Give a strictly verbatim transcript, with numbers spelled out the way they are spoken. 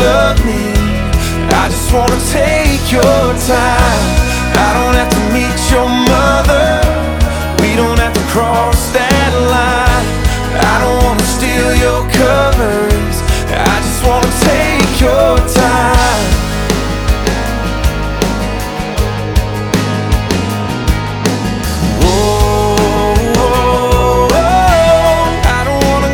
love me. I just wanna take your time. I don't have to meet your mother. We don't have to cross that line. I don't wanna steal your covers. I just wanna take